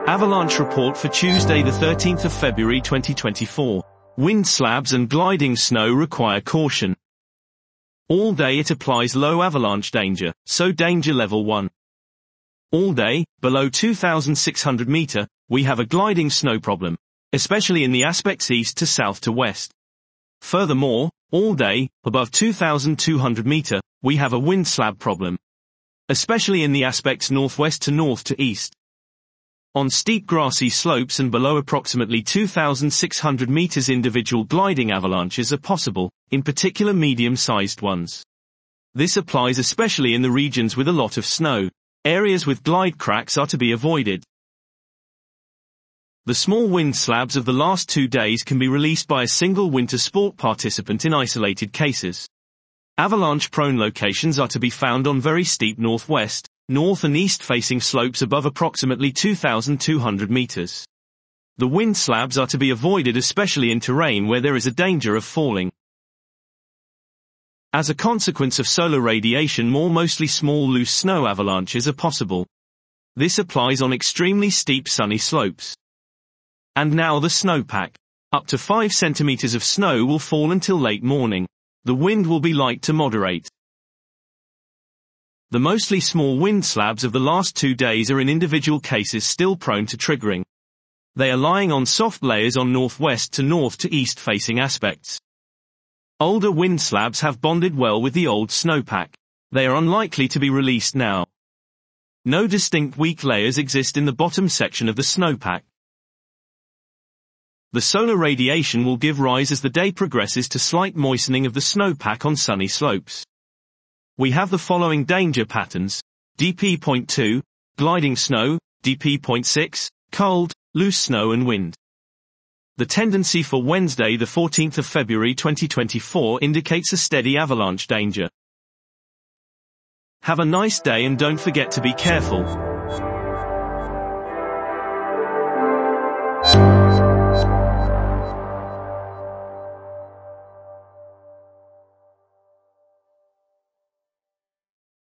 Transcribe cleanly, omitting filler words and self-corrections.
Avalanche report for Tuesday the 13th of February 2024. Wind slabs and gliding snow require caution. All day it applies low avalanche danger, so danger level 1. All day, below 2,600 meter, we have a gliding snow problem, especially in the aspects east to south to west. Furthermore, all day, above 2,200 meter, we have a wind slab problem, especially in the aspects northwest to north to east. On steep grassy slopes and below approximately 2,600 meters individual gliding avalanches are possible, in particular medium-sized ones. This applies especially in the regions with a lot of snow. Areas with glide cracks are to be avoided. The small wind slabs of the last 2 days can be released by a single winter sport participant in isolated cases. Avalanche-prone locations are to be found on very steep northwest, north and east-facing slopes above approximately 2,200 meters. The wind slabs are to be avoided especially in terrain where there is a danger of falling. As a consequence of solar radiation, mostly small loose snow avalanches are possible. This applies on extremely steep sunny slopes. And now the snowpack. Up to 5 centimeters of snow will fall until late morning. The wind will be light to moderate. The mostly small wind slabs of the last 2 days are in individual cases still prone to triggering. They are lying on soft layers on northwest to north to east facing aspects. Older wind slabs have bonded well with the old snowpack. They are unlikely to be released now. No distinct weak layers exist in the bottom section of the snowpack. The solar radiation will give rise as the day progresses to slight moistening of the snowpack on sunny slopes. We have the following danger patterns: DP.2, gliding snow, DP.6, cold, loose snow and wind. The tendency for Wednesday the 14th of February 2024 indicates a steady avalanche danger. Have a nice day and don't forget to be careful.